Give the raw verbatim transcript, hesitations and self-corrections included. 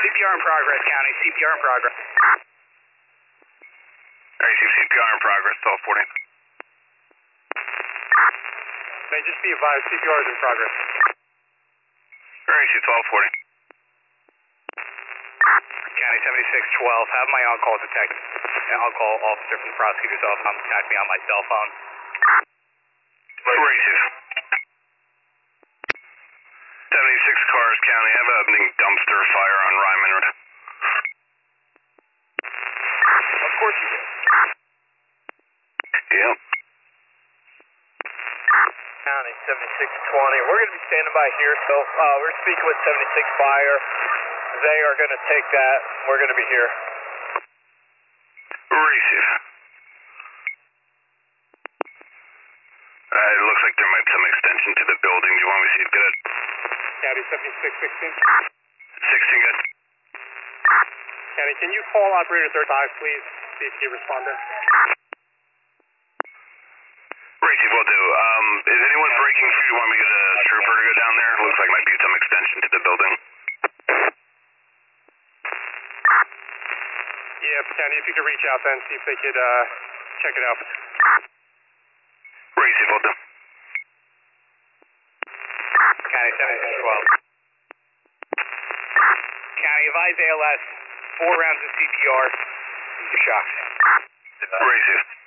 C P R in progress, County. C P R in progress. Alright, C P R in progress, twelve forty. May just be advised, C P R is in progress. Alright, twelve forty. County seventy-six twelve, have my on-call detective. An on-call officer from the prosecutor's office contact me on my cell phone. Racist. seventy-six cars, County. I have a dumpster fire on Ryman Road. Of course you do. Yep. County seventy-six twenty. We're going to be standing by here, so uh, we're speaking with seventy-six Fire. They are going to take that. We're going to be here. Racist. Uh, it looks like there might be some extension to the building. Do you want me to see it good? County seventy-six sixteen. sixteen good. County, can you call operator thirty-five, please? See if he responded. Racist will do. Um, is anyone breaking through? Do you want me to get a trooper to go down there? Looks like might be some extension to the building. Yeah, County, if you could reach out then, see if they could uh, check it out. Racist will do. County seventy-six twelve. County, advise A L S, four rounds of C P R. He's shocked. Racist.